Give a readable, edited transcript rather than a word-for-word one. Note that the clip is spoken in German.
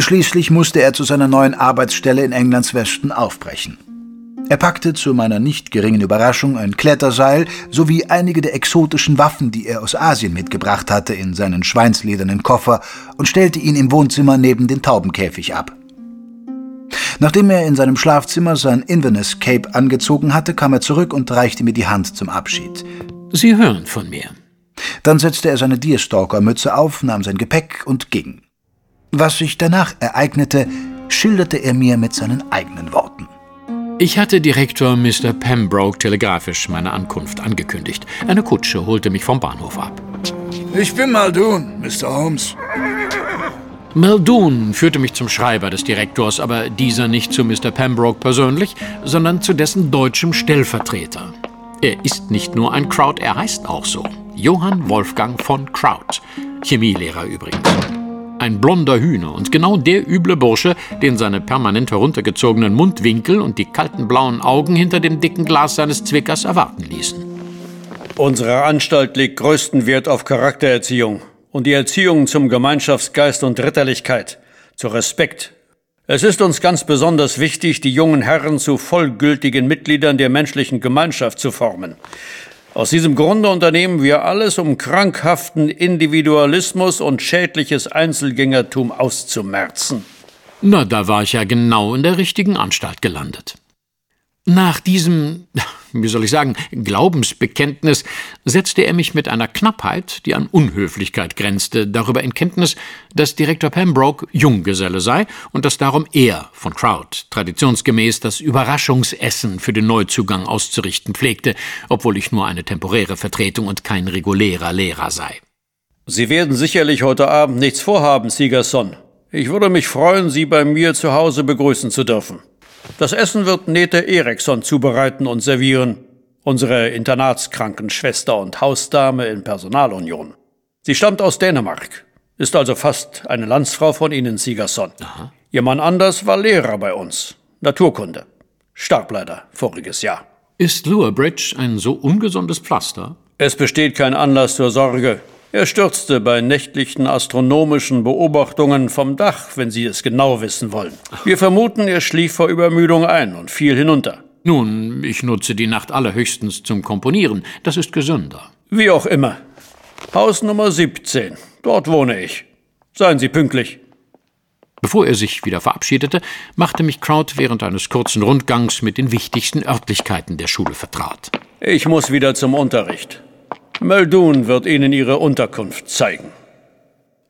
Schließlich musste er zu seiner neuen Arbeitsstelle in Englands Westen aufbrechen. Er packte zu meiner nicht geringen Überraschung ein Kletterseil sowie einige der exotischen Waffen, die er aus Asien mitgebracht hatte, in seinen schweinsledernen Koffer und stellte ihn im Wohnzimmer neben den Taubenkäfig ab. Nachdem er in seinem Schlafzimmer sein Inverness Cape angezogen hatte, kam er zurück und reichte mir die Hand zum Abschied. »Sie hören von mir.« Dann setzte er seine Deerstalker-Mütze auf, nahm sein Gepäck und ging. Was sich danach ereignete, schilderte er mir mit seinen eigenen Worten. Ich hatte Direktor Mr. Pembroke telegrafisch meine Ankunft angekündigt. Eine Kutsche holte mich vom Bahnhof ab. »Ich bin Muldoon, Mr. Holmes.« Muldoon führte mich zum Schreiber des Direktors, aber dieser nicht zu Mr. Pembroke persönlich, sondern zu dessen deutschem Stellvertreter. Er ist nicht nur ein Kraut, er heißt auch so. Johann Wolfgang von Kraut. Chemielehrer übrigens. Ein blonder Hühner und genau der üble Bursche, den seine permanent heruntergezogenen Mundwinkel und die kalten blauen Augen hinter dem dicken Glas seines Zwickers erwarten ließen. Unsere Anstalt legt größten Wert auf Charaktererziehung und die Erziehung zum Gemeinschaftsgeist und Ritterlichkeit, zu Respekt. Es ist uns ganz besonders wichtig, die jungen Herren zu vollgültigen Mitgliedern der menschlichen Gemeinschaft zu formen. Aus diesem Grunde unternehmen wir alles, um krankhaften Individualismus und schädliches Einzelgängertum auszumerzen. Na, da war ich ja genau in der richtigen Anstalt gelandet. Nach diesem, Glaubensbekenntnis setzte er mich mit einer Knappheit, die an Unhöflichkeit grenzte, darüber in Kenntnis, dass Direktor Pembroke Junggeselle sei und dass darum er von Kraut traditionsgemäß das Überraschungsessen für den Neuzugang auszurichten pflegte, obwohl ich nur eine temporäre Vertretung und kein regulärer Lehrer sei. Sie werden sicherlich heute Abend nichts vorhaben, Sigerson. Ich würde mich freuen, Sie bei mir zu Hause begrüßen zu dürfen. Das Essen wird Nete Eriksson zubereiten und servieren, unsere Internatskrankenschwester und Hausdame in Personalunion. Sie stammt aus Dänemark, ist also fast eine Landsfrau von Ihnen, Sigerson. Aha. Ihr Mann Anders war Lehrer bei uns, Naturkunde, starb leider voriges Jahr. Ist Lethbridge ein so ungesundes Pflaster? Es besteht kein Anlass zur Sorge. Er stürzte bei nächtlichen astronomischen Beobachtungen vom Dach, wenn Sie es genau wissen wollen. Wir vermuten, er schlief vor Übermüdung ein und fiel hinunter. Nun, ich nutze die Nacht allerhöchstens zum Komponieren. Das ist gesünder. Wie auch immer. Haus Nummer 17. Dort wohne ich. Seien Sie pünktlich. Bevor er sich wieder verabschiedete, machte mich Kraut während eines kurzen Rundgangs mit den wichtigsten Örtlichkeiten der Schule vertraut. Ich muss wieder zum Unterricht. Muldoon wird Ihnen Ihre Unterkunft zeigen.